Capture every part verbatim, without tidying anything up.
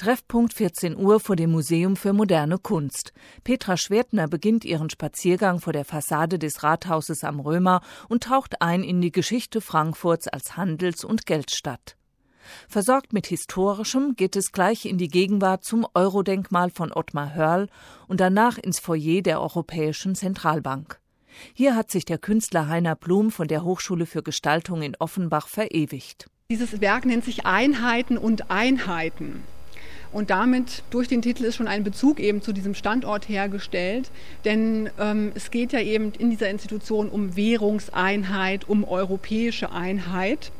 Treffpunkt vierzehn Uhr vor dem Museum für moderne Kunst. Petra Schwertner beginnt ihren Spaziergang vor der Fassade des Rathauses am Römer und taucht ein in die Geschichte Frankfurts als Handels- und Geldstadt. Versorgt mit Historischem geht es gleich in die Gegenwart zum Euro-Denkmal von Ottmar Hörl und danach ins Foyer der Europäischen Zentralbank. Hier hat sich der Künstler Heiner Blum von der Hochschule für Gestaltung in Offenbach verewigt. Dieses Werk nennt sich Einheiten und Einheiten. Und damit, durch den Titel, ist schon ein Bezug eben zu diesem Standort hergestellt. Denn ähm, es geht ja eben in dieser Institution um Währungseinheit, um europäische Einheit.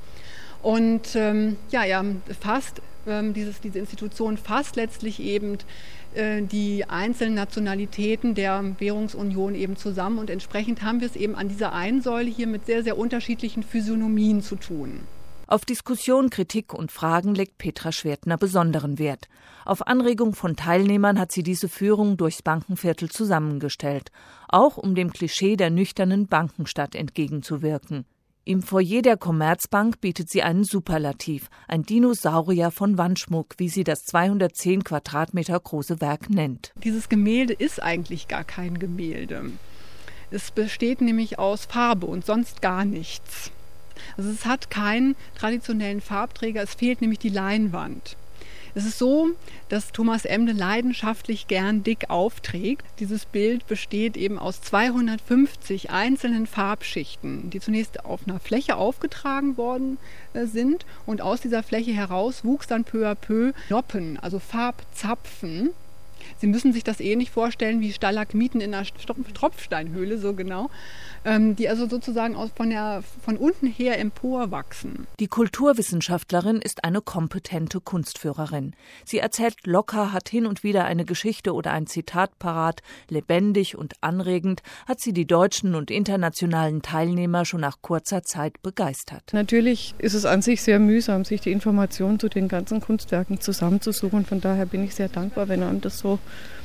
Und ähm, ja, ja, fasst, ähm, dieses, diese Institution fasst letztlich eben äh, die einzelnen Nationalitäten der Währungsunion eben zusammen. Und entsprechend haben wir es eben an dieser einen Säule hier mit sehr, sehr unterschiedlichen Physiognomien zu tun. Auf Diskussion, Kritik und Fragen legt Petra Schwertner besonderen Wert. Auf Anregung von Teilnehmern hat sie diese Führung durchs Bankenviertel zusammengestellt, auch um dem Klischee der nüchternen Bankenstadt entgegenzuwirken. Im Foyer der Commerzbank bietet sie einen Superlativ, ein Dinosaurier von Wandschmuck, wie sie das zweihundertzehn Quadratmeter große Werk nennt. Dieses Gemälde ist eigentlich gar kein Gemälde. Es besteht nämlich aus Farbe und sonst gar nichts. Also es hat keinen traditionellen Farbträger, es fehlt nämlich die Leinwand. Es ist so, dass Thomas Emde leidenschaftlich gern dick aufträgt. Dieses Bild besteht eben aus zweihundertfünfzig einzelnen Farbschichten, die zunächst auf einer Fläche aufgetragen worden sind. Und aus dieser Fläche heraus wuchs dann peu à peu Noppen, also Farbzapfen. Sie müssen sich das ähnlich vorstellen wie Stalagmiten in einer Tropfsteinhöhle, so genau, ähm, die also sozusagen aus, von, der, von unten her emporwachsen. Die Kulturwissenschaftlerin ist eine kompetente Kunstführerin. Sie erzählt locker, hat hin und wieder eine Geschichte oder ein Zitat parat. Lebendig und anregend hat sie die deutschen und internationalen Teilnehmer schon nach kurzer Zeit begeistert. Natürlich ist es an sich sehr mühsam, sich die Informationen zu den ganzen Kunstwerken zusammenzusuchen. Von daher bin ich sehr dankbar, wenn einem das so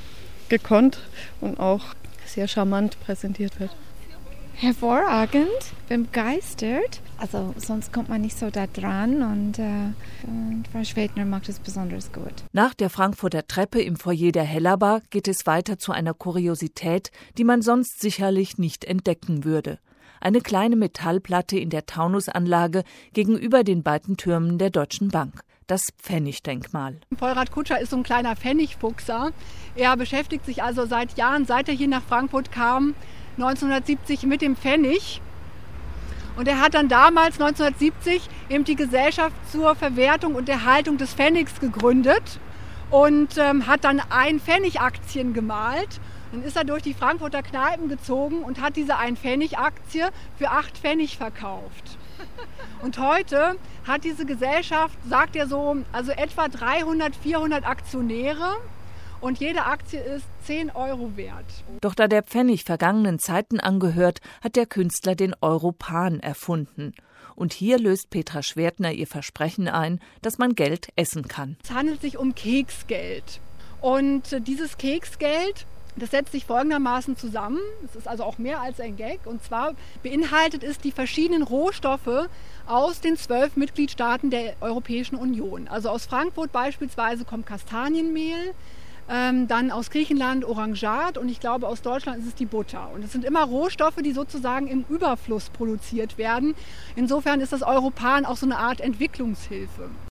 gekonnt und auch sehr charmant präsentiert wird. Hervorragend, bin begeistert. Also sonst kommt man nicht so da dran und, äh, und Frau Schwertner macht es besonders gut. Nach der Frankfurter Treppe im Foyer der Hellerbar geht es weiter zu einer Kuriosität, die man sonst sicherlich nicht entdecken würde. Eine kleine Metallplatte in der Taunusanlage gegenüber den beiden Türmen der Deutschen Bank. Das Pfennigdenkmal. Vollrad Kutscher ist so ein kleiner Pfennigfuchser. Er beschäftigt sich also seit Jahren, seit er hier nach Frankfurt kam, neunzehnhundertsiebzig mit dem Pfennig. Und er hat dann damals neunzehnhundertsiebzig eben die Gesellschaft zur Verwertung und Erhaltung des Pfennigs gegründet und ähm, hat dann Ein-Pfennig-Aktien gemalt. Dann ist er durch die Frankfurter Kneipen gezogen und hat diese Ein-Pfennig-Aktie für acht Pfennig verkauft. Und heute hat diese Gesellschaft, sagt er so, also etwa dreihundert, vierhundert Aktionäre und jede Aktie ist zehn Euro wert. Doch da der Pfennig vergangenen Zeiten angehört, hat der Künstler den Europan erfunden. Und hier löst Petra Schwertner ihr Versprechen ein, dass man Geld essen kann. Es handelt sich um Keksgeld. Und dieses Keksgeld, das setzt sich folgendermaßen zusammen, es ist also auch mehr als ein Gag, und zwar beinhaltet es die verschiedenen Rohstoffe aus den zwölf Mitgliedstaaten der Europäischen Union. Also aus Frankfurt beispielsweise kommt Kastanienmehl, ähm, dann aus Griechenland Orangat und ich glaube aus Deutschland ist es die Butter. Und es sind immer Rohstoffe, die sozusagen im Überfluss produziert werden. Insofern ist das Europan auch so eine Art Entwicklungshilfe.